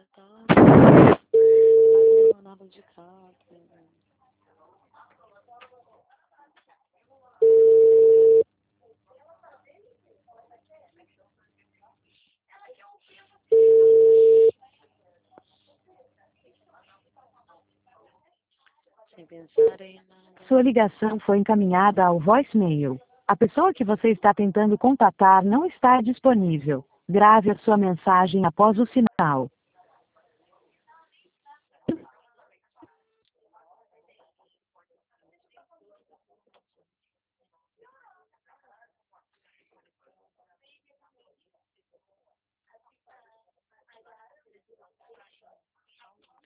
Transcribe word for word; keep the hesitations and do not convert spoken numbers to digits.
tá. Não, nada de carta. Sem pensar em nada. Sua ligação foi encaminhada ao voicemail. A pessoa que você está tentando contatar não está disponível. Grave a sua mensagem após o sinal.